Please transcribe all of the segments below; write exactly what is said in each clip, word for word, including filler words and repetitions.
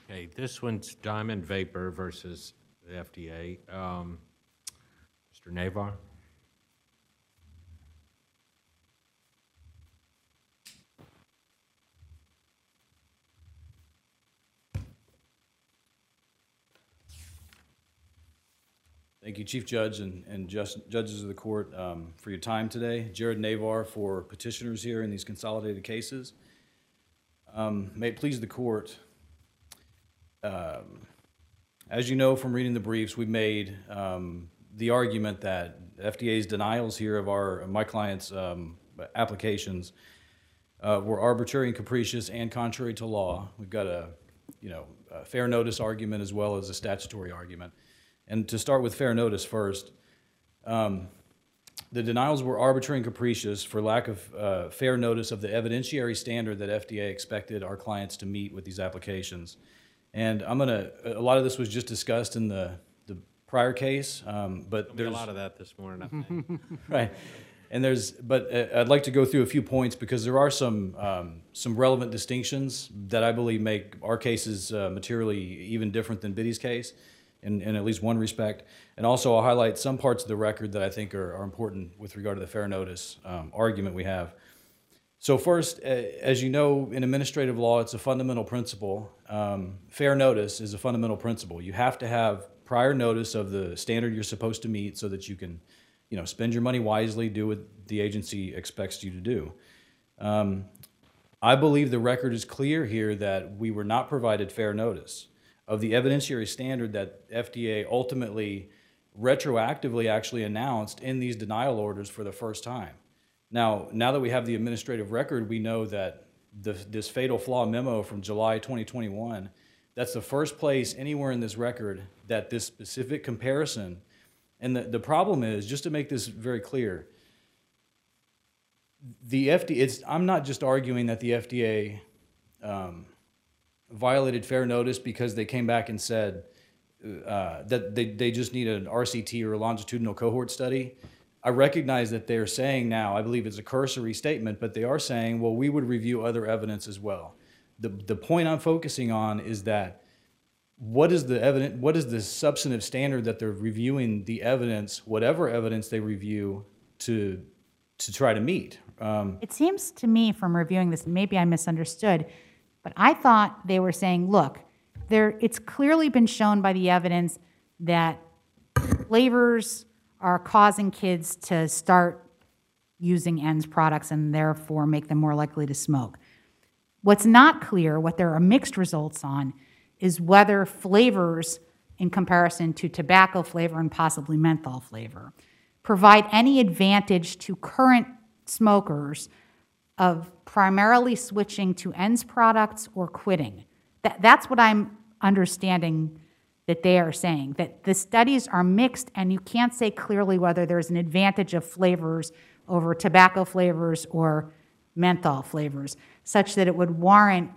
Okay, this one's Diamond Vapor versus the F D A. Um, Mister Navar? Thank you, Chief Judge and, and just, judges of the court um, for your time today. Jared Navar for petitioners here in these consolidated cases. Um, may it please the court, um, as you know from reading the briefs, we've made um, the argument that F D A's denials here of our my clients' um, applications uh, were arbitrary and capricious and contrary to law. We've got a, you know, a fair notice argument as well as a statutory argument. And to start with fair notice first, um, the denials were arbitrary and capricious for lack of uh, fair notice of the evidentiary standard that F D A expected our clients to meet with these applications. And I'm gonna, a lot of this was just discussed in the, the prior case, um, but There's there's a lot of that this morning, I think. right. And there's, but uh, I'd like to go through a few points because there are some um, some relevant distinctions that I believe make our cases uh, materially even different than Biddy's case in, in at least one respect. And also I'll highlight some parts of the record that I think are, are important with regard to the fair notice um, argument we have. So first, uh, as you know, in administrative law, it's a fundamental principle. Um, fair notice is a fundamental principle. You have to have prior notice of the standard you're supposed to meet so that you can, you know, spend your money wisely, do what the agency expects you to do. Um, I believe the record is clear here that we were not provided fair notice of the evidentiary standard that F D A ultimately retroactively actually announced in these denial orders for the first time. Now, now that we have the administrative record, we know that the, this fatal flaw memo from July twenty twenty-one, that's the first place anywhere in this record that this specific comparison, and the, the problem is, just to make this very clear, the F D A, it's, I'm not just arguing that the F D A um, violated fair notice because they came back and said uh, that they, they just need an R C T or a longitudinal cohort study. I recognize that they're saying now, I believe it's a cursory statement, but they are saying, well, we would review other evidence as well. The, the point I'm focusing on is that what is the evidence, what is the substantive standard that they're reviewing the evidence, whatever evidence they review, to, to try to meet? Um, It seems to me from reviewing this, maybe I misunderstood, but I thought they were saying, look, there, it's clearly been shown by the evidence that flavors are causing kids to start using E N D S products and therefore make them more likely to smoke. What's not clear, what there are mixed results on, is whether flavors, in comparison to tobacco flavor and possibly menthol flavor, provide any advantage to current smokers of primarily switching to E N D S products or quitting. That, that's what I'm understanding that they are saying, that the studies are mixed and you can't say clearly whether there's an advantage of flavors over tobacco flavors or menthol flavors, such that it would warrant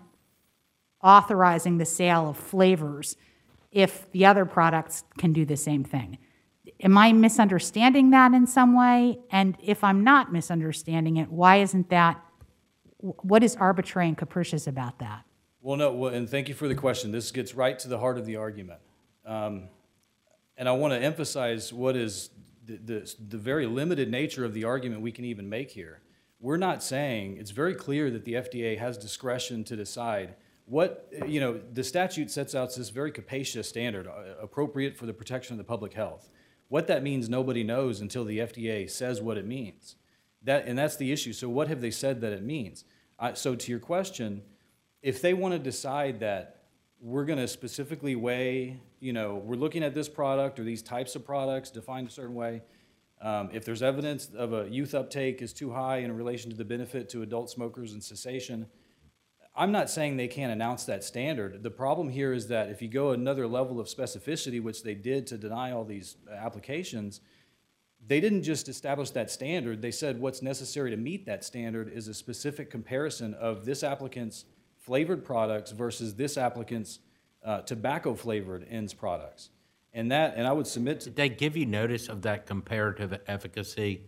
authorizing the sale of flavors if the other products can do the same thing. Am I misunderstanding that in some way? And if I'm not misunderstanding it, why isn't that, what is arbitrary and capricious about that? Well, no, well, and thank you for the question. This gets right to the heart of the argument. Um, and I want to emphasize what is the, the, the very limited nature of the argument we can even make here. We're not saying, it's very clear that the F D A has discretion to decide what, you know, the statute sets out this very capacious standard, uh, appropriate for the protection of the public health. What that means, nobody knows until the F D A says what it means. That, and that's the issue. So what have they said that it means? Uh, so to your question, if they want to decide that we're going to specifically weigh, you know, we're looking at this product or these types of products defined a certain way, um, if there's evidence of a youth uptake is too high in relation to the benefit to adult smokers and cessation, I'm not saying they can't announce that standard. The problem here is that if you go another level of specificity, which they did to deny all these applications, they didn't just establish that standard. They said what's necessary to meet that standard is a specific comparison of this applicant's flavored products versus this applicant's uh, tobacco-flavored E N D S products. And that, and I would submit to... Did they give you notice of that comparative efficacy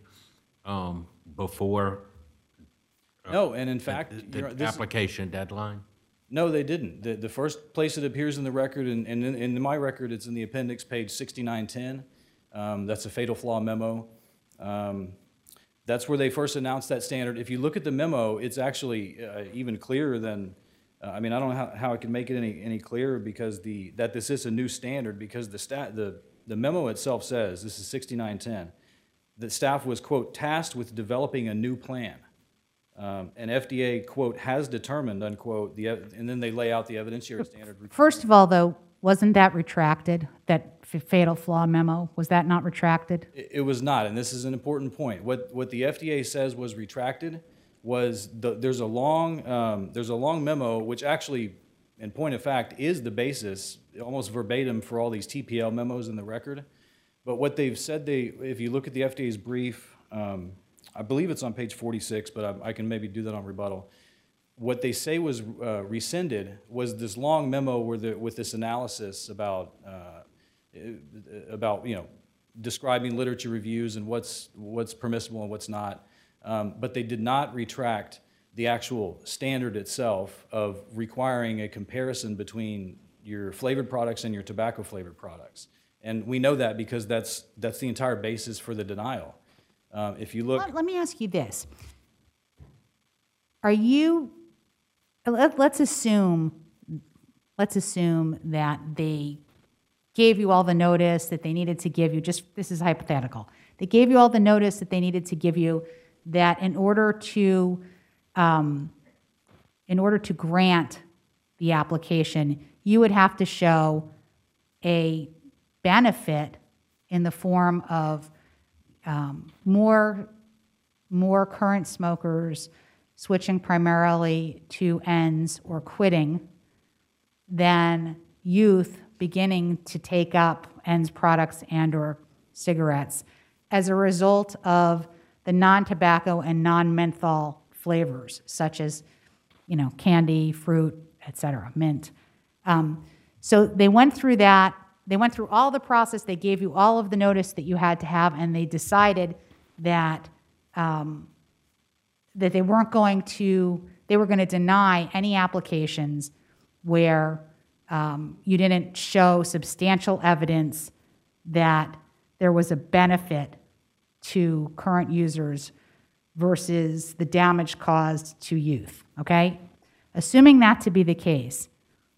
um, before No, and in fact... the, the you know, this, application deadline? No, they didn't. The, the first place it appears in the record, and, and in, in my record, it's in the appendix, page sixty-nine ten. Um, that's a fatal flaw memo. Um, that's where they first announced that standard. If you look at the memo, it's actually uh, even clearer than, uh, I mean, I don't know how, how I can make it any, any clearer because the, that this is a new standard because the, stat, the, the memo itself says, this is sixty-nine ten, that staff was, quote, tasked with developing a new plan. Um, and F D A, quote, has determined, unquote, the, and then they lay out the evidentiary standard. First of all, though, wasn't that retracted, that f- fatal flaw memo? Was that not retracted? It, it was not, and this is an important point. What, what the F D A says was retracted was the, there's a long um, there's a long memo which actually, in point of fact, is the basis, almost verbatim, for all these T P L memos in the record. But what they've said, they if you look at the F D A's brief, um, I believe it's on page forty-six, but I, I can maybe do that on rebuttal. What they say was uh, rescinded was this long memo where the, with this analysis about uh, about you know describing literature reviews and what's what's permissible and what's not. Um, but they did not retract the actual standard itself of requiring a comparison between your flavored products and your tobacco flavored products. And we know that because that's that's the entire basis for the denial. Um, if you look, Let, let me ask you this. Are you, let, let's assume, let's assume that they gave you all the notice that they needed to give you, just, this is hypothetical. They gave you all the notice that they needed to give you that in order to, um, in order to grant the application, you would have to show a benefit in the form of um, more, more current smokers switching primarily to ends or quitting than youth beginning to take up ends products and or cigarettes as a result of the non-tobacco and non-menthol flavors, such as, you know, candy, fruit, et cetera, mint. Um, so they went through that. They went through all the process. They gave you all of the notice that you had to have, and they decided that um, that they weren't going to, they were going to deny any applications where um, you didn't show substantial evidence that there was a benefit to current users versus the damage caused to youth, okay? Assuming that to be the case,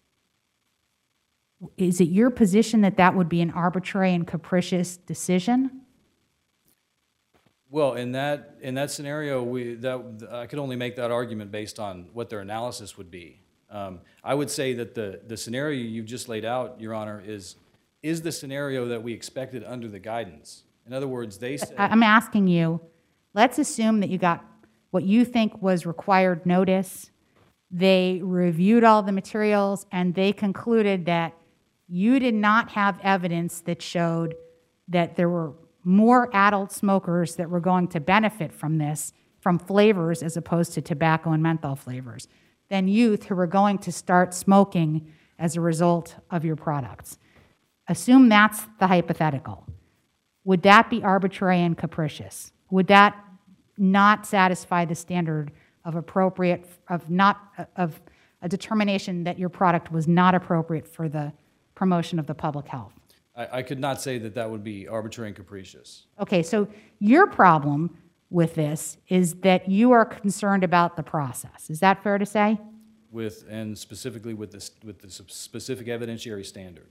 is it your position that that would be an arbitrary and capricious decision? well, in that in that scenario, we that I could only make that argument based on what their analysis would be. Um, I would say that the the scenario you've just laid out, Your Honor, is is the scenario that we expected under the guidance. In other words, they said, I- I'm asking you, let's assume that you got what you think was required notice. They reviewed all the materials and they concluded that you did not have evidence that showed that there were more adult smokers that were going to benefit from this, from flavors as opposed to tobacco and menthol flavors, than youth who were going to start smoking as a result of your products. Assume that's the hypothetical. Would that be arbitrary and capricious? Would that not satisfy the standard of appropriate, of not, of a determination that your product was not appropriate for the promotion of the public health? I, I could not say that that would be arbitrary and capricious. Okay, so your problem with this is that you are concerned about the process. Is that fair to say? With and specifically with this with the specific evidentiary standard.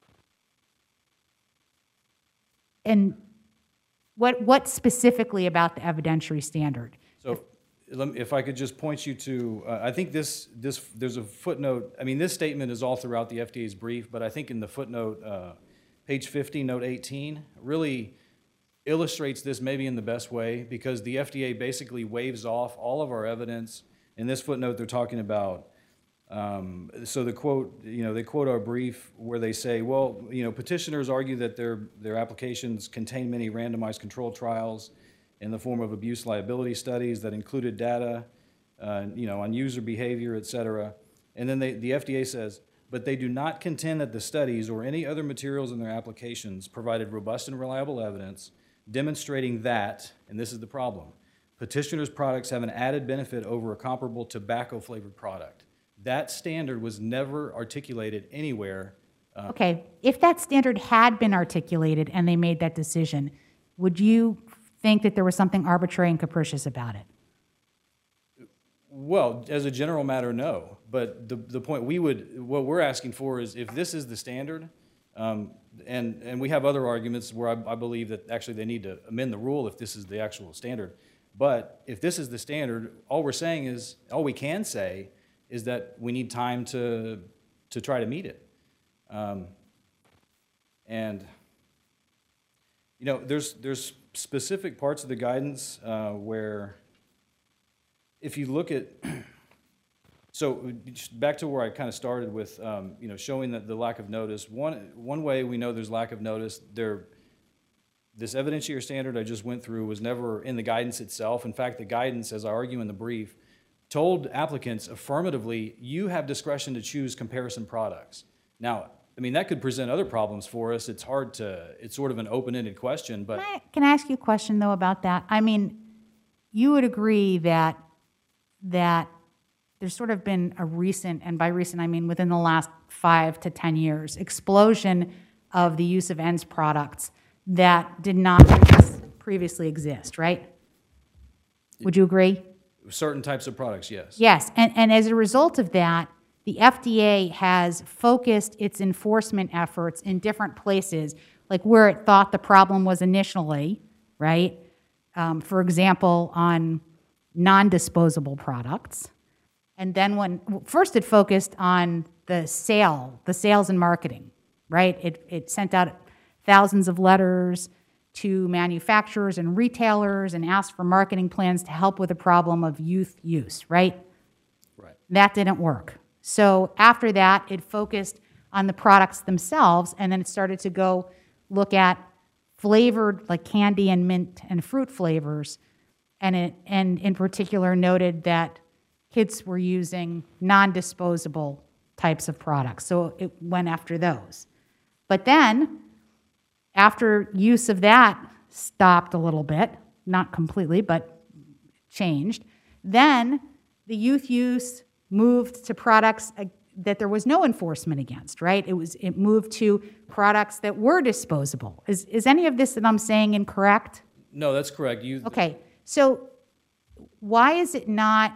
And what, what specifically about the evidentiary standard? So, let me- if I could just point you to, uh, I think this, this, there's a footnote, I mean, this statement is all throughout the F D A's brief, but I think in the footnote, uh, page fifty, note eighteen, really illustrates this maybe in the best way, because the F D A basically waves off all of our evidence. In this footnote, they're talking about, um, so the quote, you know, they quote our brief where they say, well, you know, petitioners argue that their, their applications contain many randomized controlled trials in the form of abuse liability studies that included data, uh, you know, on user behavior, et cetera. And then they, the F D A says, but they do not contend that the studies or any other materials in their applications provided robust and reliable evidence demonstrating that, and this is the problem, petitioners' products have an added benefit over a comparable tobacco-flavored product. That standard was never articulated anywhere. Okay, if that standard had been articulated and they made that decision, would you think that there was something arbitrary and capricious about it? Well, as a general matter, no. But the, the point we would, what we're asking for is if this is the standard, um, and, and we have other arguments where I, I believe that actually they need to amend the rule if this is the actual standard. But if this is the standard, all we're saying is, all we can say is that we need time to, to try to meet it. Um, and, you know, there's, there's specific parts of the guidance uh, where if you look at, so back to where I kind of started with, um, you know, showing that the lack of notice. One, one way we know there's lack of notice, there, this evidentiary standard I just went through was never in the guidance itself. In fact, the guidance, as I argue in the brief, told applicants affirmatively, you have discretion to choose comparison products. Now, I mean, that could present other problems for us. It's hard to, it's sort of an open-ended question, but. Can I, can I ask you a question, though, about that? I mean, you would agree that, that there's sort of been a recent, and by recent I mean within the last five to ten years, explosion of the use of E N S products that did not previously exist, right? Would you agree? Certain types of products, yes. Yes, and, and as a result of that, the F D A has focused its enforcement efforts in different places, like where it thought the problem was initially, right? Um, for example, on non-disposable products. And then when, first it focused on the sale, the sales and marketing, right? It, it sent out thousands of letters to manufacturers and retailers and asked for marketing plans to help with the problem of youth use, right? Right. That didn't work. So after that, it focused on the products themselves, and then it started to go look at flavored, like candy and mint and fruit flavors, and it, and in particular noted that kids were using non-disposable types of products. So it went after those. But then, after use of that stopped a little bit, not completely, but changed, then the youth use moved to products that there was no enforcement against, right? It was, it moved to products that were disposable. Is, is any of this that I'm saying incorrect? No, that's correct. You, Okay, so why is it not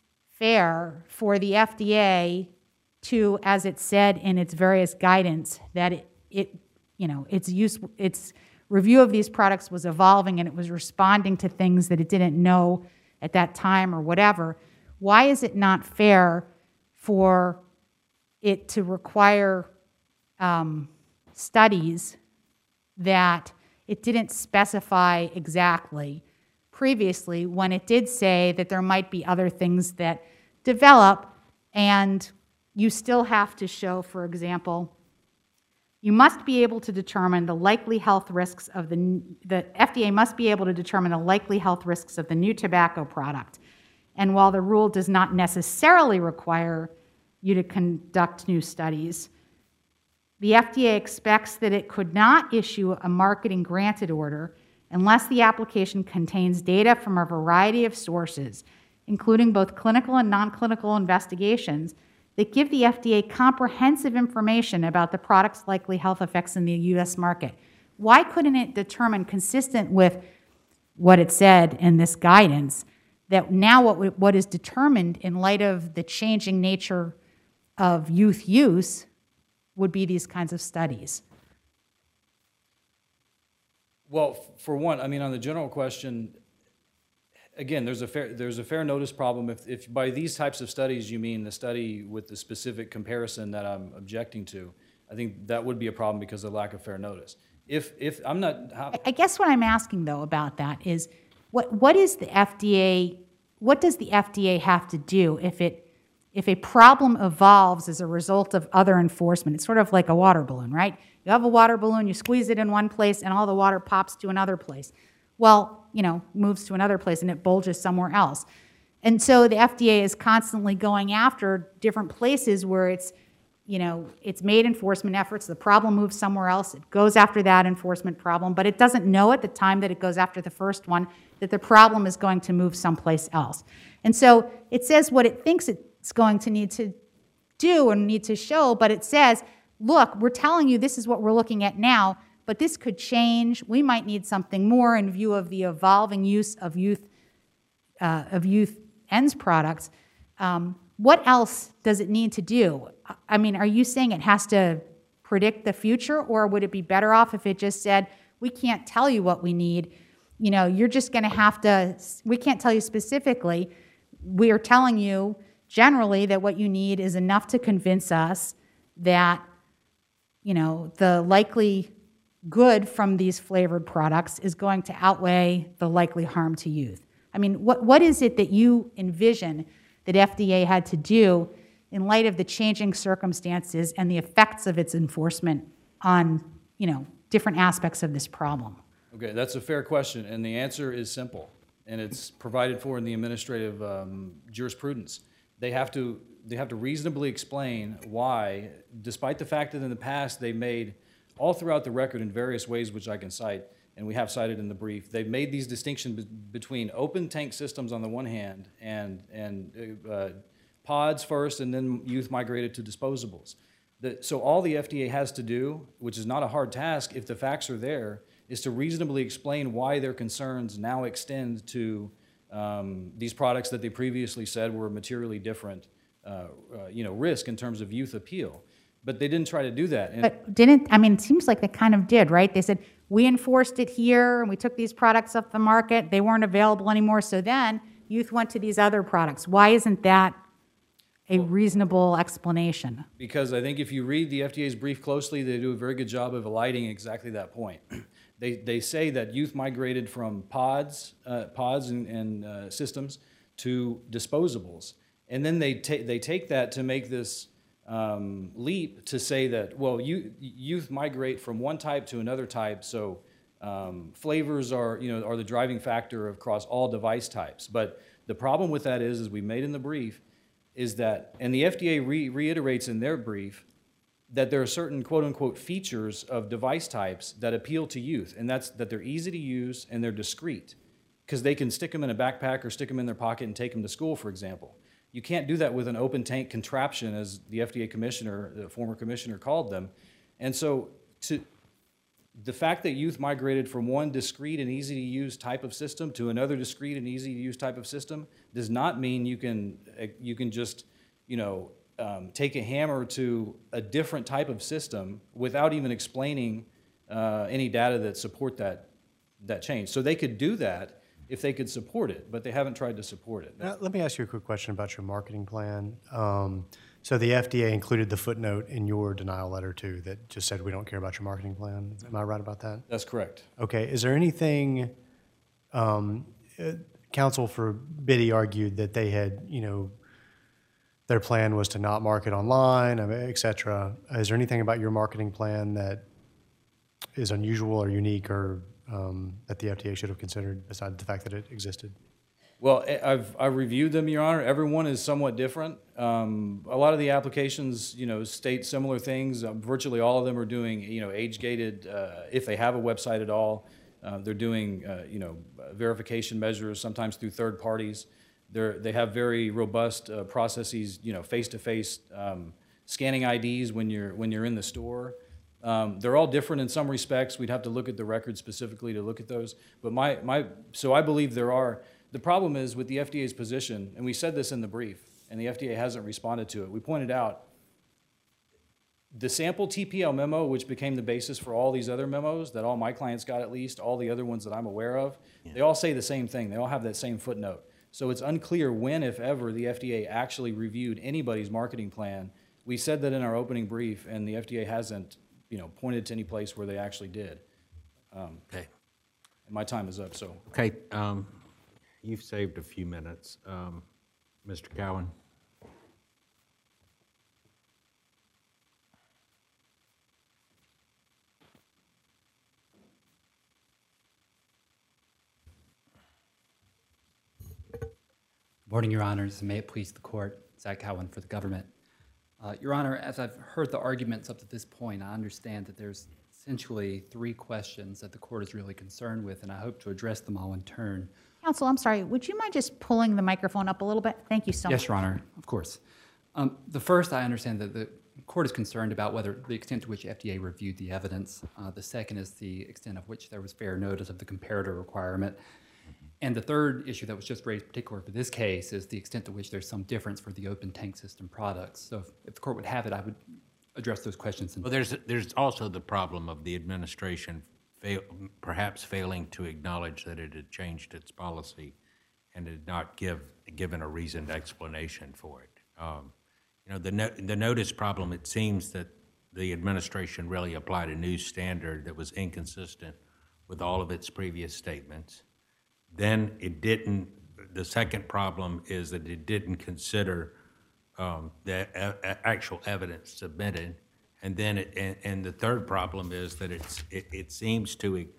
fair for the F D A to, as it said in its various guidance, that it, it you know, its use, its review of these products was evolving and it was responding to things that it didn't know at that time or whatever? Why is it not fair for it to require um, studies that it didn't specify exactly previously when it did say that there might be other things that develop, and you still have to show, for example, you must be able to determine the likely health risks of the, the F D A must be able to determine the likely health risks of the new tobacco product. And while the rule does not necessarily require you to conduct new studies, the F D A expects that it could not issue a marketing granted order unless the application contains data from a variety of sources, including both clinical and non-clinical investigations, that give the F D A comprehensive information about the product's likely health effects in the U S market. Why couldn't it determine, consistent with what it said in this guidance, that now what, what is determined in light of the changing nature of youth use would be these kinds of studies? well, for one, I mean, on the general question, again, there's a fair, there's a fair notice problem. If, if by these types of studies you mean the study with the specific comparison that I'm objecting to, I think that would be a problem because of lack of fair notice. If, if I'm not... How, I guess what I'm asking, though, about that is, what, what is the F D A, what does the F D A have to do if it, if a problem evolves as a result of other enforcement? It's sort of like a water balloon, right? You have a water balloon, you squeeze it in one place, and all the water pops to another place. Well, you know, moves to another place, and it bulges somewhere else. And so the F D A is constantly going after different places where it's, you know, it's made enforcement efforts, the problem moves somewhere else, it goes after that enforcement problem, but it doesn't know at the time that it goes after the first one that the problem is going to move someplace else. And so it says what it thinks it's going to need to do and need to show, but it says, look, we're telling you this is what we're looking at now, but this could change. We might need something more in view of the evolving use of youth uh, of youth ends products. Um, what else does it need to do? I mean, are you saying it has to predict the future, or would it be better off if it just said, we can't tell you what we need? You know, you're just going to have to, we can't tell you specifically. We are telling you generally that what you need is enough to convince us that, you know, the likely good from these flavored products is going to outweigh the likely harm to youth. I mean, what what is it that you envision that F D A had to do in light of the changing circumstances and the effects of its enforcement on, you know, different aspects of this problem? Okay, that's a fair question, and the answer is simple, and it's provided for in the administrative um, jurisprudence. They have to they have to reasonably explain why, despite the fact that in the past they made, all throughout the record in various ways which I can cite, and we have cited in the brief, they've made these distinctions be between open tank systems on the one hand and, and uh, pods first, and then youth migrated to disposables. The, so all the F D A has to do, which is not a hard task if the facts are there, is to reasonably explain why their concerns now extend to um, these products that they previously said were materially different, uh, uh, you know, risk in terms of youth appeal. But they didn't try to do that. And But didn't, I mean, it seems like they kind of did, right? They said, we enforced it here, and we took these products off the market. They weren't available anymore, so then youth went to these other products. Why isn't that a reasonable explanation? Because I think if you read the F D A's brief closely, they do a very good job of eliding exactly that point. They, they say that youth migrated from pods, uh, pods and, and uh, systems to disposables. And then they, ta they take that to make this um, leap to say that, well, you, youth migrate from one type to another type, so um, flavors are, you know, are the driving factor across all device types. But the problem with that is, as we made in the brief, is that, and the F D A re reiterates in their brief, that there are certain quote-unquote features of device types that appeal to youth, and that's that they're easy to use and they're discreet, because they can stick them in a backpack or stick them in their pocket and take them to school, for example. You can't do that with an open tank contraption, as the F D A commissioner, the former commissioner, called them. And so to, the fact that youth migrated from one discrete and easy-to-use type of system to another discrete and easy-to-use type of system does not mean you can, you can just, you know, Um, take a hammer to a different type of system without even explaining uh, any data that support that, that change. So they could do that if they could support it, but they haven't tried to support it. Now, let me ask you a quick question about your marketing plan. Um, so the F D A included the footnote in your denial letter too that just said we don't care about your marketing plan. Am I right about that? That's correct. Okay. Is there anything, um, uh, counsel for Biddy argued that they had, you know, their plan was to not market online, et cetera. Is there anything about your marketing plan that is unusual or unique or um, that the F D A should have considered besides the fact that it existed? Well, I've, I've reviewed them, Your Honor. Everyone is somewhat different. Um, a lot of the applications, you know, state similar things. Um, virtually all of them are doing, you know, age-gated, uh, if they have a website at all. Uh, they're doing, uh, you know, verification measures, sometimes through third parties. They're, they have very robust uh, processes, you know, face-to-face um, scanning I Ds when you're, when you're in the store. Um, they're all different in some respects. We'd have to look at the record specifically to look at those. But my, my, so I believe there are, the problem is with the F D A's position, and we said this in the brief, and the F D A hasn't responded to it. We pointed out the sample T P L memo, which became the basis for all these other memos that all my clients got, at least, all the other ones that I'm aware of, yeah. They all say the same thing. They all have that same footnote. So it's unclear when, if ever, the F D A actually reviewed anybody's marketing plan. We said that in our opening brief, and the F D A hasn't, you know, pointed to any place where they actually did. Um, Okay. and my time is up, so. Okay, um, you've saved a few minutes. Um, Mister Cowan? Morning, Your Honors. May it please the Court. Zach Cowan for the government. Uh, Your Honor, as I've heard the arguments up to this point, I understand that there's essentially three questions that the Court is really concerned with, and I hope to address them all in turn. Counsel, I'm sorry, would you mind just pulling the microphone up a little bit? Thank you so much. Yes, Your Honor, of course. Um, the first, I understand that the court is concerned about whether the extent to which F D A reviewed the evidence. Uh, the second is the extent of which there was fair notice of the comparator requirement. Mm-hmm. And the third issue that was just raised particularly for this case is the extent to which there's some difference for the open tank system products. So if, if the court would have it, I would address those questions. In Well, there's, there's also the problem of the administration fail, perhaps failing to acknowledge that it had changed its policy and had not give, given a reasoned explanation for it. Um, you know, the, no, the notice problem, it seems that the administration really applied a new standard that was inconsistent with all of its previous statements. Then it didn't, the second problem is that it didn't consider um, the a, a actual evidence submitted. And then, it, and, and the third problem is that it's, it, it seems to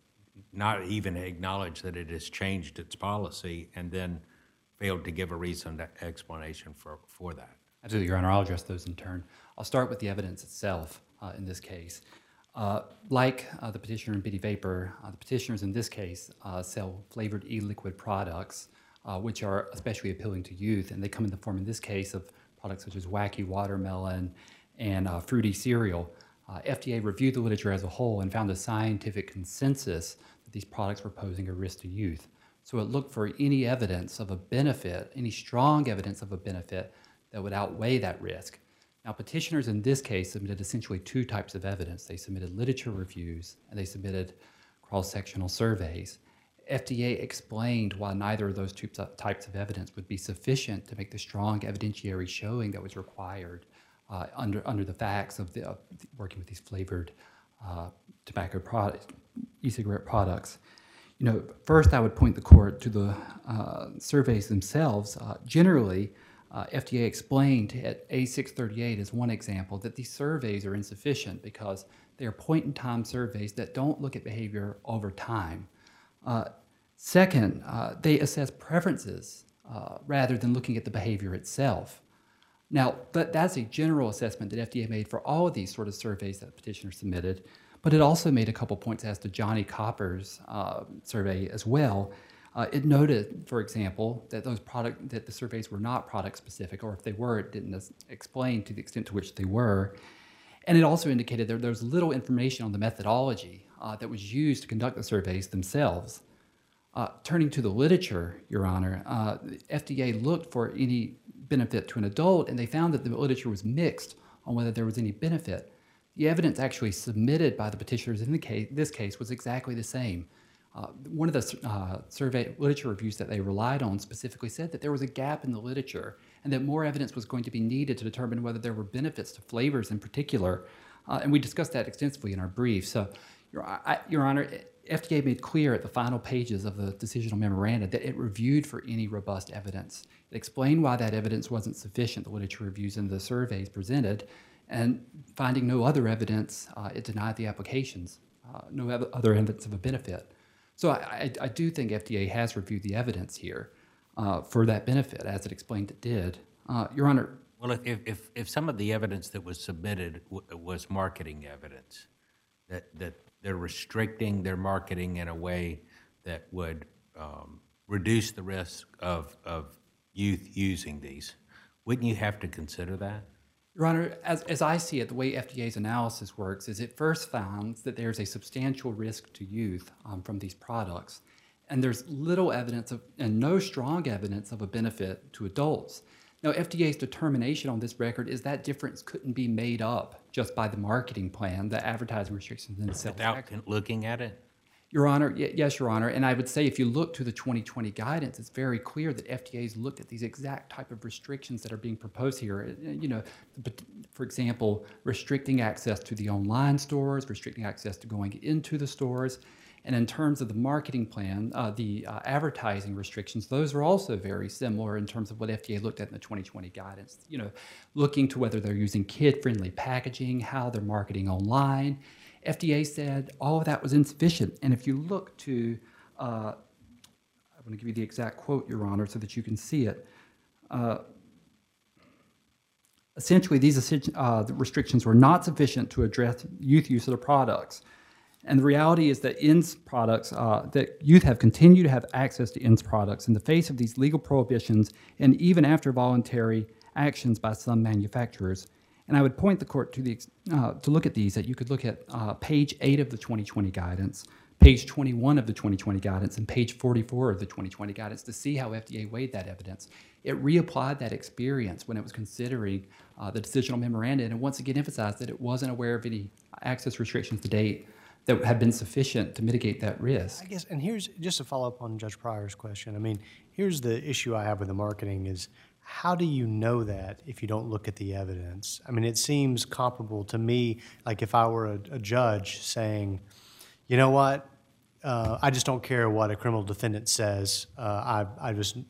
not even acknowledge that it has changed its policy and then failed to give a reasoned explanation for, for that. Absolutely, Your Honor. I'll address those in turn. I'll start with the evidence itself uh, in this case. Uh, like uh, the petitioner in Biddy Vapor, uh, the petitioners in this case uh, sell flavored e-liquid products, uh, which are especially appealing to youth, and they come in the form, in this case, of products such as Wacky Watermelon and uh, Fruity Cereal. Uh, F D A reviewed the literature as a whole and found a scientific consensus that these products were posing a risk to youth. So it looked for any evidence of a benefit, any strong evidence of a benefit that would outweigh that risk. Now, petitioners in this case submitted essentially two types of evidence. They submitted literature reviews and they submitted cross-sectional surveys. F D A explained why neither of those two types of evidence would be sufficient to make the strong evidentiary showing that was required uh, under, under the facts of, the, of working with these flavored uh, tobacco products, e-cigarette products. You know, first I would point the court to the uh, surveys themselves. Uh, generally, Uh, F D A explained at A six thirty-eight as one example that these surveys are insufficient because they are point-in-time surveys that don't look at behavior over time. Uh, second, uh, they assess preferences uh, rather than looking at the behavior itself. Now, that, that's a general assessment that F D A made for all of these sort of surveys that the petitioner submitted, but it also made a couple points as to Johnny Copper's uh, survey as well. Uh, it noted, for example, that those product that the surveys were not product specific, or if they were, it didn't explain to the extent to which they were. And it also indicated that there was little information on the methodology uh, that was used to conduct the surveys themselves. Uh, turning to the literature, Your Honor, uh, the F D A looked for any benefit to an adult, and they found that the literature was mixed on whether there was any benefit. The evidence actually submitted by the petitioners in the case, this case was exactly the same. Uh, one of the uh, survey literature reviews that they relied on specifically said that there was a gap in the literature and that more evidence was going to be needed to determine whether there were benefits to flavors in particular. Uh, and we discussed that extensively in our brief. So, Your, I, Your Honor, F D A made clear at the final pages of the decisional memoranda that it reviewed for any robust evidence. It explained why that evidence wasn't sufficient, the literature reviews and the surveys presented, and finding no other evidence, uh, it denied the applications, uh, no other evidence of a benefit. So I, I, I do think F D A has reviewed the evidence here uh, for that benefit, as it explained it did. Uh, Your Honor. Well, if, if, if some of the evidence that was submitted w was marketing evidence, that, that they're restricting their marketing in a way that would um, reduce the risk of, of youth using these, wouldn't you have to consider that? Your Honor, as, as I see it, the way F D A's analysis works is it first found that there's a substantial risk to youth um, from these products, and there's little evidence of, and no strong evidence of a benefit to adults. Now, F D A's determination on this record is that difference couldn't be made up just by the marketing plan, the advertising restrictions themselves. Without looking at it? Your Honor, y yes, Your Honor, and I would say if you look to the twenty twenty guidance, it's very clear that F D A's looked at these exact type of restrictions that are being proposed here. You know, for example, restricting access to the online stores, restricting access to going into the stores, and in terms of the marketing plan, uh, the uh, advertising restrictions, those are also very similar in terms of what F D A looked at in the twenty twenty guidance. You know, looking to whether they're using kid-friendly packaging, how they're marketing online. F D A said all of that was insufficient. And if you look to, uh, I want to give you the exact quote, Your Honor, so that you can see it. Uh, essentially, these uh, the restrictions were not sufficient to address youth use of the products. And the reality is that I N S products, uh, that youth have continued to have access to I N S products in the face of these legal prohibitions and even after voluntary actions by some manufacturers. And I would point the court to the uh, to look at these. That you could look at uh, page eight of the twenty twenty guidance, page twenty-one of the twenty twenty guidance, and page forty-four of the twenty twenty guidance to see how F D A weighed that evidence. It reapplied that experience when it was considering uh, the decisional memorandum, and once again emphasized that it wasn't aware of any access restrictions to date that had been sufficient to mitigate that risk. I guess, and here's, just to follow up on Judge Pryor's question, I mean, here's the issue I have with the marketing is, how do you know that if you don't look at the evidence? I mean, it seems comparable to me, like if I were a, a judge saying, you know what, uh, I just don't care what a criminal defendant says. Uh, I, I just,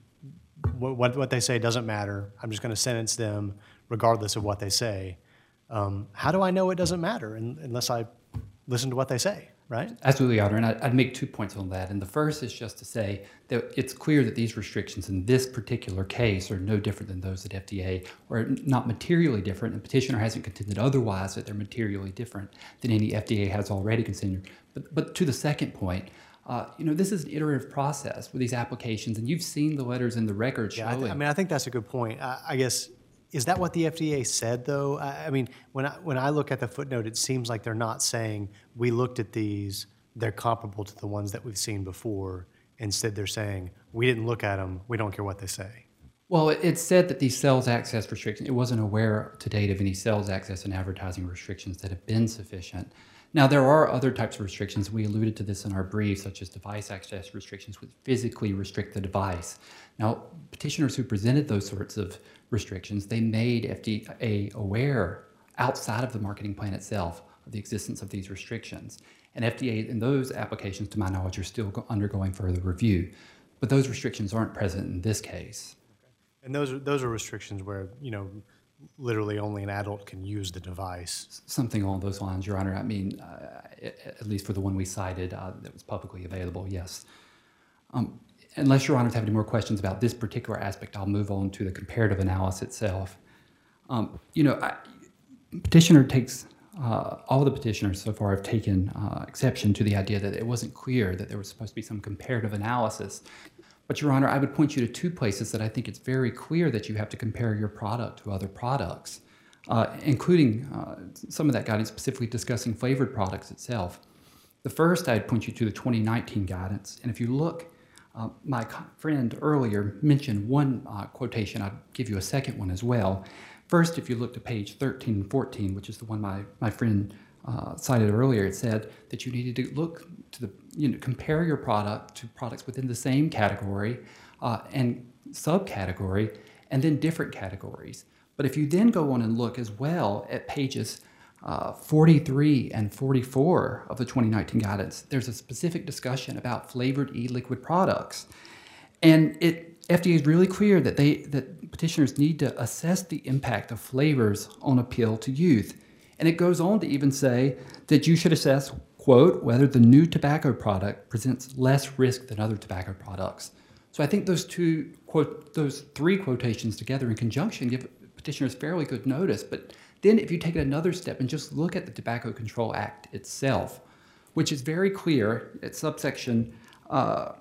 what, what they say doesn't matter. I'm just going to sentence them regardless of what they say. Um, how do I know it doesn't matter un, unless I listen to what they say, right? Absolutely, Your Honor, and I'd make two points on that. And the first is just to say that it's clear that these restrictions in this particular case are no different than those at F D A, or not materially different, and petitioner hasn't contended otherwise that they're materially different than any F D A has already considered. But, but to the second point, uh, you know, this is an iterative process with these applications, and you've seen the letters in the record Yeah, I, showing. th- I mean, I think that's a good point. I, I guess, is that what the F D A said, though? I, I mean, when I, when I look at the footnote, it seems like they're not saying, we looked at these, they're comparable to the ones that we've seen before. Instead, they're saying, we didn't look at them, we don't care what they say. Well, it it said that these sales access restrictions, it wasn't aware to date of any sales access and advertising restrictions that have been sufficient. Now, there are other types of restrictions. We alluded to this in our brief, such as device access restrictions, which physically restrict the device. Now, petitioners who presented those sorts of restrictions, they made F D A aware outside of the marketing plan itself of the existence of these restrictions. And F D A, in those applications, to my knowledge, are still go- undergoing further review. But those restrictions aren't present in this case. And those are, those are restrictions where, you know, literally only an adult can use the device. Something along those lines, Your Honor. I mean, uh, at least for the one we cited uh, that was publicly available, yes. Um, unless Your Honors have any more questions about this particular aspect, I'll move on to the comparative analysis itself. Um, you know, I, petitioner takes, uh, all the petitioners so far have taken uh, exception to the idea that it wasn't clear that there was supposed to be some comparative analysis. But, Your Honor, I would point you to two places that I think it's very clear that you have to compare your product to other products, uh, including uh, some of that guidance specifically discussing flavored products itself. The first, I'd point you to the twenty nineteen guidance. And if you look, uh, my friend earlier mentioned one uh, quotation. I'd give you a second one as well. First, if you look to page thirteen and fourteen, which is the one my, my friend uh, cited earlier, it said that you needed to look to the, you know, compare your product to products within the same category uh, and subcategory, and then different categories. But if you then go on and look as well at pages uh, forty-three and forty-four of the twenty nineteen guidance, there's a specific discussion about flavored e-liquid products. And it, F D A is really clear that they that petitioners need to assess the impact of flavors on appeal to youth. And it goes on to even say that you should assess, quote, whether the new tobacco product presents less risk than other tobacco products. So I think those two, quote, those three quotations together in conjunction give petitioners fairly good notice. But then if you take it another step and just look at the Tobacco Control Act itself, which is very clear at subsection uh,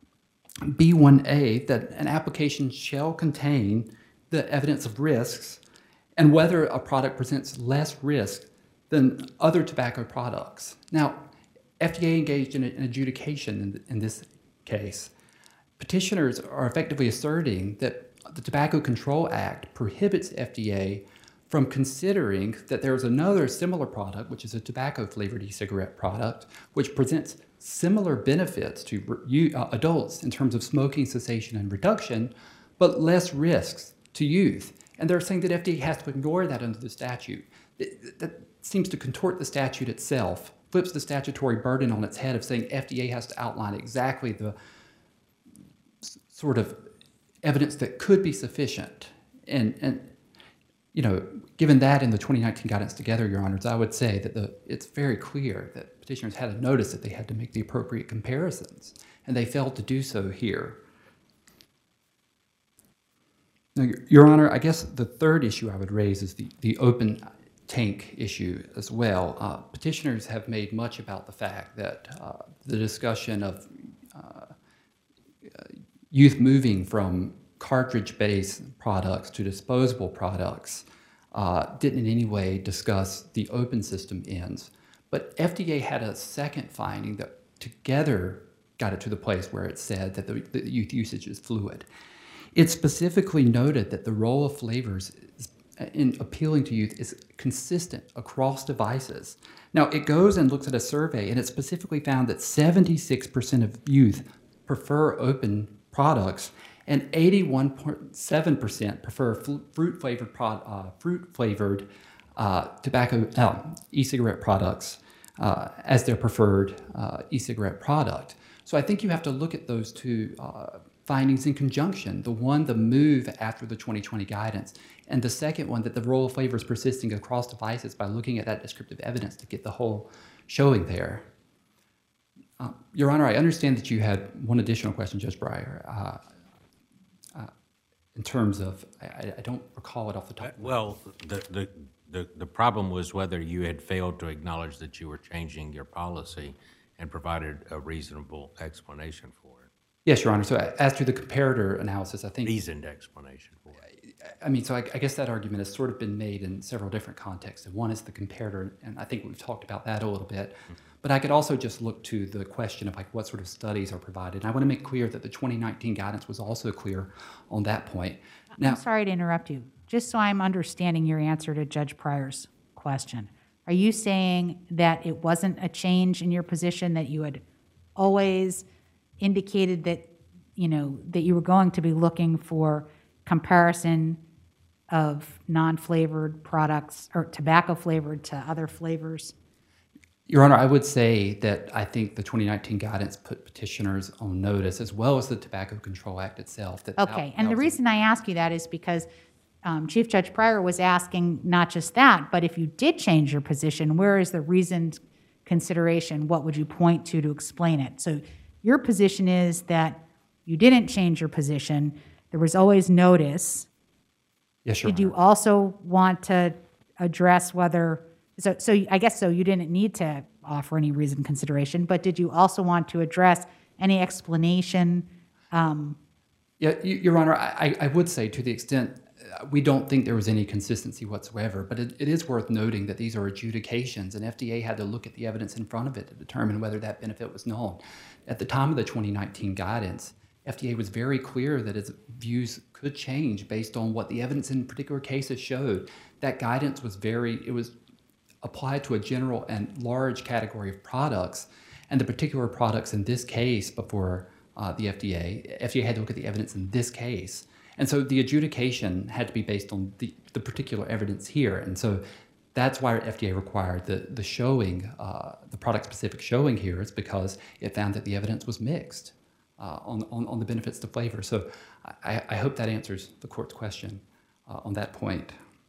B one A that an application shall contain the evidence of risks and whether a product presents less risk than other tobacco products. Now, F D A engaged in an adjudication in, in this case. Petitioners are effectively asserting that the Tobacco Control Act prohibits F D A from considering that there is another similar product, which is a tobacco-flavored e-cigarette product, which presents similar benefits to you, uh, adults in terms of smoking cessation and reduction, but less risks to youth. And they're saying that F D A has to ignore that under the statute. That, that seems to contort the statute itself, flips the statutory burden on its head of saying F D A has to outline exactly the s- sort of evidence that could be sufficient. And, and you know, given that in the twenty nineteen guidance together, Your Honors, I would say that the, it's very clear that petitioners had a notice that they had to make the appropriate comparisons, and they failed to do so here. Now, Your, Your Honor, I guess the third issue I would raise is the, the open tank issue as well. Uh, petitioners have made much about the fact that uh, the discussion of uh, youth moving from cartridge-based products to disposable products uh, didn't in any way discuss the open system ends. But F D A had a second finding that together got it to the place where it said that the, the youth usage is fluid. It specifically noted that the role of flavors is, in appealing to youth is consistent across devices. Now, it goes and looks at a survey, and it specifically found that seventy-six percent of youth prefer open products, and eighty-one point seven percent prefer fruit-flavored pro- uh, fruit-flavored uh, tobacco uh, e-cigarette products uh, as their preferred uh, e-cigarette product. So I think you have to look at those two uh, findings in conjunction. The one, the move after the twenty twenty guidance, and the second one, that the role of flavors persisting across devices by looking at that descriptive evidence to get the whole showing there. Uh, Your Honor, I understand that you had one additional question, Judge Breyer, uh, uh, in terms of, I, I don't recall it off the top of my head. Well, the, the, the, the problem was whether you had failed to acknowledge that you were changing your policy and provided a reasonable explanation for it. Yes, Your Honor. So as to the comparator analysis, I think... Reasoned explanation for it. I mean, so I, I guess that argument has sort of been made in several different contexts. And one is the comparator, and I think we've talked about that a little bit. Mm-hmm. But I could also just look to the question of like what sort of studies are provided. And I want to make clear that the twenty nineteen guidance was also clear on that point. Now, I'm sorry to interrupt you. Just so I'm understanding your answer to Judge Pryor's question, are you saying that it wasn't a change in your position, that you had always indicated that, you know, that you were going to be looking for comparison of non-flavored products or tobacco flavored to other flavors? Your Honor, I would say that I think the twenty nineteen guidance put petitioners on notice, as well as the Tobacco Control Act itself. That Okay, that, and that the was a- reason I ask you that is because um, Chief Judge Pryor was asking not just that, but if you did change your position, where is the reasoned consideration? What would you point to to explain it? So your position is that you didn't change your position. There was always notice. Yes, Your Did Honor. you also want to address whether, so, so I guess so you didn't need to offer any reasoned consideration, but did you also want to address any explanation? Um, Yeah, y- Your Honor, I, I would say to the extent uh, we don't think there was any consistency whatsoever, but it, it is worth noting that these are adjudications, and F D A had to look at the evidence in front of it to determine whether that benefit was known. At the time of the twenty nineteen guidance, F D A was very clear that its views could change based on what the evidence in particular cases showed. That guidance was very, it was applied to a general and large category of products, and the particular products in this case before uh, the F D A, F D A had to look at the evidence in this case. And so the adjudication had to be based on the, the particular evidence here. And so that's why F D A required the, the showing, uh, the product-specific showing here, is because it found that the evidence was mixed uh, on, on, on the benefits to flavor. So I, I hope that answers the court's question uh, on that point.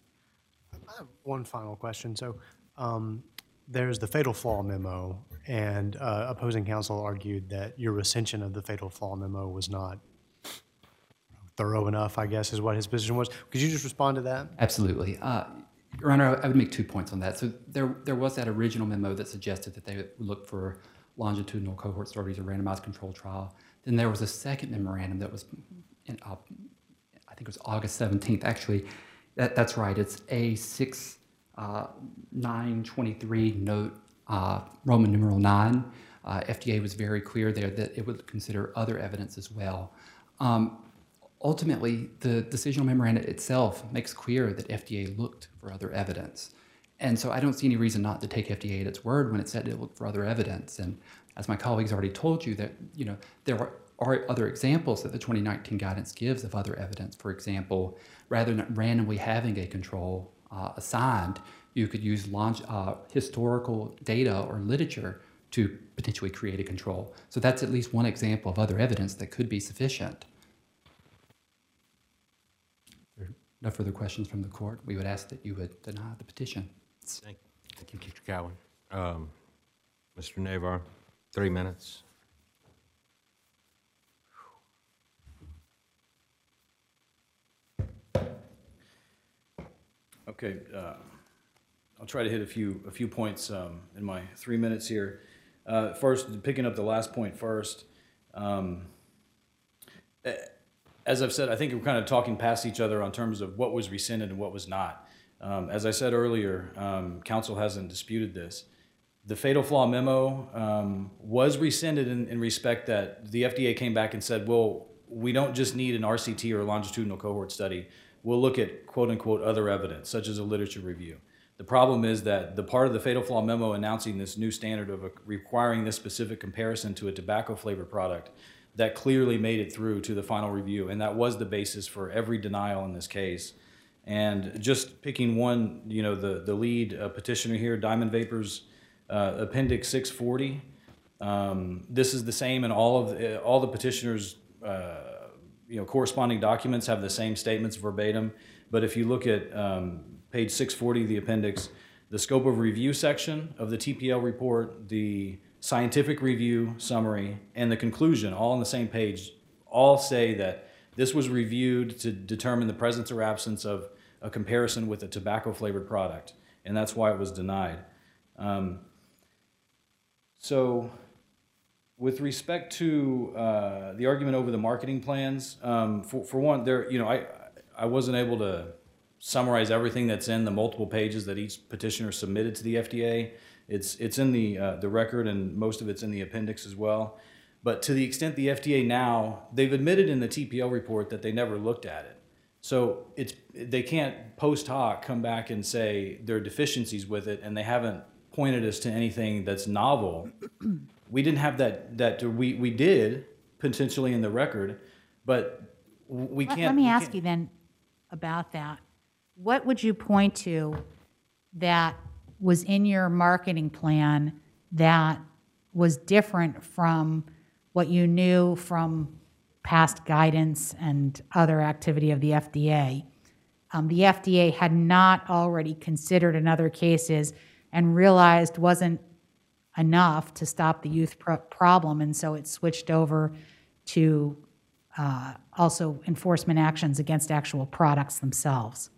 I have one final question. So um, there's the fatal flaw memo, and uh, opposing counsel argued that your recension of the fatal flaw memo was not thorough enough, I guess, is what his position was. Could you just respond to that? Absolutely. Uh, Your Honor, I would make two points on that. So there, there was that original memo that suggested that they would look for longitudinal cohort studies or randomized controlled trial. Then there was a second memorandum that was, in, uh, I think it was August seventeenth. Actually, that, that's right. It's A six nine twenty-three note uh, Roman numeral nine. Uh, F D A was very clear there that it would consider other evidence as well. Um, Ultimately, the decisional memorandum itself makes clear that F D A looked for other evidence. And so I don't see any reason not to take F D A at its word when it said it looked for other evidence. And as my colleagues already told you, that you know there are, are other examples that the twenty nineteen guidance gives of other evidence. For example, rather than randomly having a control uh, assigned, you could use long, uh, historical data or literature to potentially create a control. So that's at least one example of other evidence that could be sufficient. No further questions from the court. We would ask that you would deny the petition. Thank thank you, Mister Cowan. Um, Mister Navar, three minutes. Okay, uh, I'll try to hit a few a few points um, in my three minutes here. Uh, first, picking up the last point first, um, as I've said, I think we're kind of talking past each other on terms of what was rescinded and what was not. Um, as I said earlier, um, council hasn't disputed this. The fatal flaw memo um, was rescinded in, in respect that the F D A came back and said, well, we don't just need an R C T or a longitudinal cohort study. We'll look at quote unquote other evidence, such as a literature review. The problem is that the part of the fatal flaw memo announcing this new standard of a, requiring this specific comparison to a tobacco flavored product that clearly made it through to the final review. And that was the basis for every denial in this case. And just picking one, you know, the, the lead uh, petitioner here, Diamond Vapors, uh, Appendix six forty. Um, this is the same in all of the, all the petitioners' uh, you know, corresponding documents have the same statements verbatim. But if you look at um, page six forty of the appendix, the scope of review section of the T P L report, the scientific review summary, and the conclusion, all on the same page, all say that this was reviewed to determine the presence or absence of a comparison with a tobacco-flavored product, and that's why it was denied. Um, so, with respect to uh, the argument over the marketing plans, um, for, for one, there, you know, I I wasn't able to summarize everything that's in the multiple pages that each petitioner submitted to the F D A. It's it's in the uh, the record, and most of it's in the appendix as well. But to the extent the F D A now, they've admitted in the T P L report that they never looked at it. So it's they can't post hoc come back and say there are deficiencies with it, and they haven't pointed us to anything that's novel. We didn't have that that we we did potentially in the record, but we Let- can't. Let me we ask can't- you then about that. What would you point to that was in your marketing plan that was different from what you knew from past guidance and other activity of the F D A? Um, the F D A had not already considered in other cases and realized wasn't enough to stop the youth pro- problem, and so it switched over to uh, also enforcement actions against actual products themselves.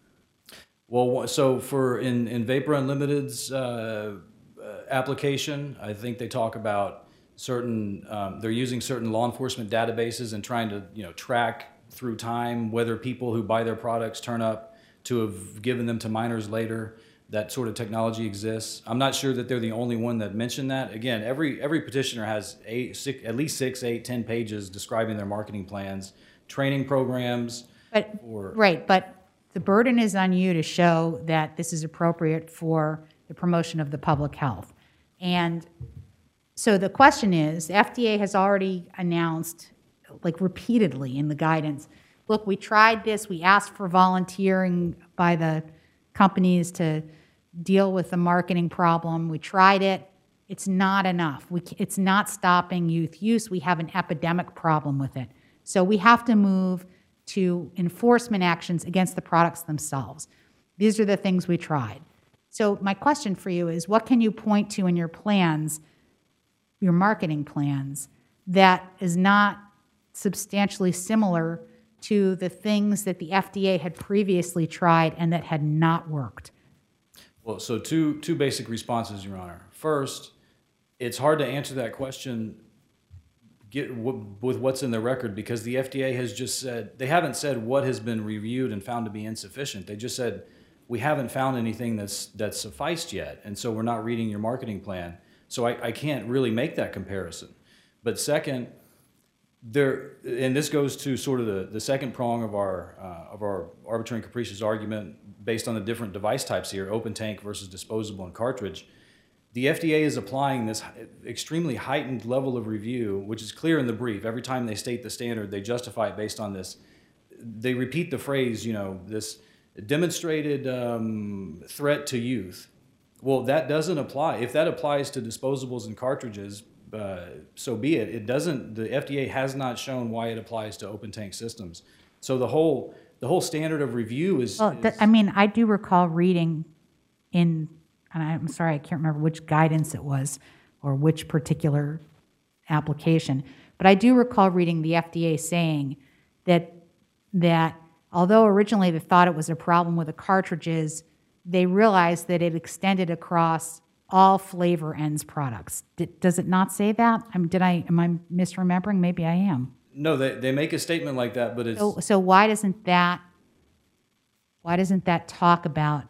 Well, so for in, in Vapor Unlimited's uh, uh, application, I think they talk about certain, um, they're using certain law enforcement databases and trying to, you know, track through time whether people who buy their products turn up to have given them to minors later. That sort of technology exists. I'm not sure that they're the only one that mentioned that. Again, every every petitioner has eight, six, at least six, eight, ten pages describing their marketing plans, training programs. But, or right, but the burden is on you to show that this is appropriate for the promotion of the public health. And so the question is, the F D A has already announced, like repeatedly in the guidance, look, we tried this, we asked for volunteering by the companies to deal with the marketing problem. We tried it. It's not enough. We, it's not stopping youth use. We have an epidemic problem with it. So we have to move to enforcement actions against the products themselves. These are the things we tried. So my question for you is, what can you point to in your plans, your marketing plans, that is not substantially similar to the things that the F D A had previously tried and that had not worked? Well, so two two basic responses, Your Honor. First, it's hard to answer that question get, w- with what's in the record because the F D A has just said, they haven't said what has been reviewed and found to be insufficient. They just said, we haven't found anything that's that's sufficed yet, and so we're not reading your marketing plan. So I, I can't really make that comparison. But second, there, and this goes to sort of the, the second prong of our uh, of our arbitrary and capricious argument based on the different device types here, open tank versus disposable and cartridge. The F D A is applying this extremely heightened level of review, which is clear in the brief. Every time they state the standard, they justify it based on this. They repeat the phrase, you know, this demonstrated um, threat to youth. Well, that doesn't apply. If that applies to disposables and cartridges, Uh, so be it. It doesn't. The F D A has not shown why it applies to open tank systems. So the whole the whole standard of review is. Well, th- is I mean, I do recall reading in, and I'm sorry, I can't remember which guidance it was or which particular application, but I do recall reading the F D A saying that that although originally they thought it was a problem with the cartridges, they realized that it extended across all flavor ends products. Did, does it not say that? I mean, did I, am I misremembering? Maybe I am. No, they, they make a statement like that, but it's, So, so why doesn't that, why doesn't that talk about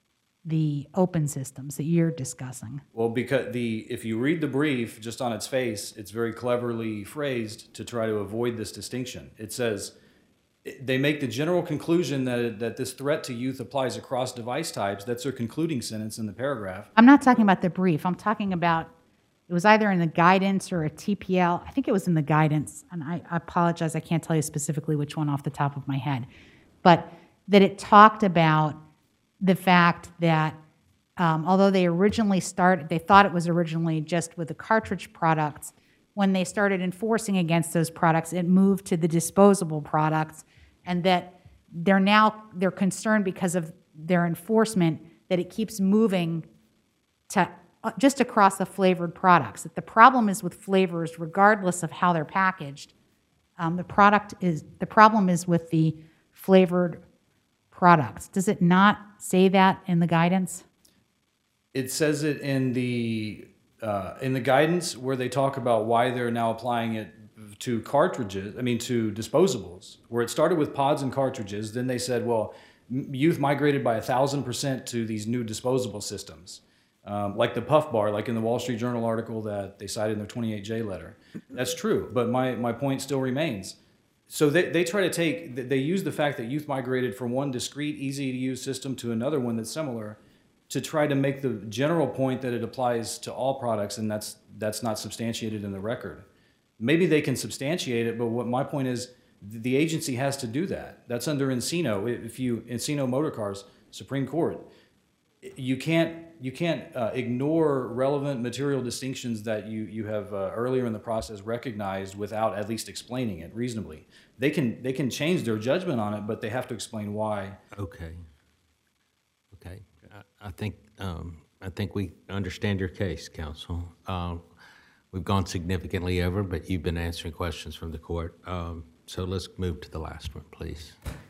the open systems that you're discussing? well, because the, if you read the brief just on its face, it's very cleverly phrased to try to avoid this distinction. It says, they make the general conclusion that, that this threat to youth applies across device types. That's their concluding sentence in the paragraph. I'm not talking about the brief. I'm talking about, it was either in the guidance or a T P L. I think it was in the guidance, and I, I apologize, I can't tell you specifically which one off the top of my head. But that it talked about the fact that um, although they originally started, they thought it was originally just with the cartridge products, when they started enforcing against those products, it moved to the disposable products, and that they're now, they're concerned because of their enforcement that it keeps moving to uh, just across the flavored products. That the problem is with flavors, regardless of how they're packaged. Um, the product is, the problem is with the flavored products. Does it not say that in the guidance? It says it in the, uh, in the guidance where they talk about why they're now applying it to cartridges, I mean, to disposables, where it started with pods and cartridges. Then they said, well, m- youth migrated by a thousand percent to these new disposable systems. Um, like the Puff Bar, like in the Wall Street Journal article that they cited in their twenty-eight J letter. That's true, but my, my point still remains. So they, they try to take, they use the fact that youth migrated from one discrete, easy-to-use system to another one that's similar to try to make the general point that it applies to all products, and that's, that's not substantiated in the record. Maybe they can substantiate it, but what my point is, the agency has to do that. That's under Encino. If you, Encino Motor Cars, Supreme Court, you can't, you can't uh, ignore relevant material distinctions that you, you have uh, earlier in the process recognized without at least explaining it reasonably. They can, they can change their judgment on it, but they have to explain why. Okay. Okay. I, I think, um, I think we understand your case, counsel. Um, we've gone significantly over, but you've been answering questions from the court. Um, so let's move to the last one, please.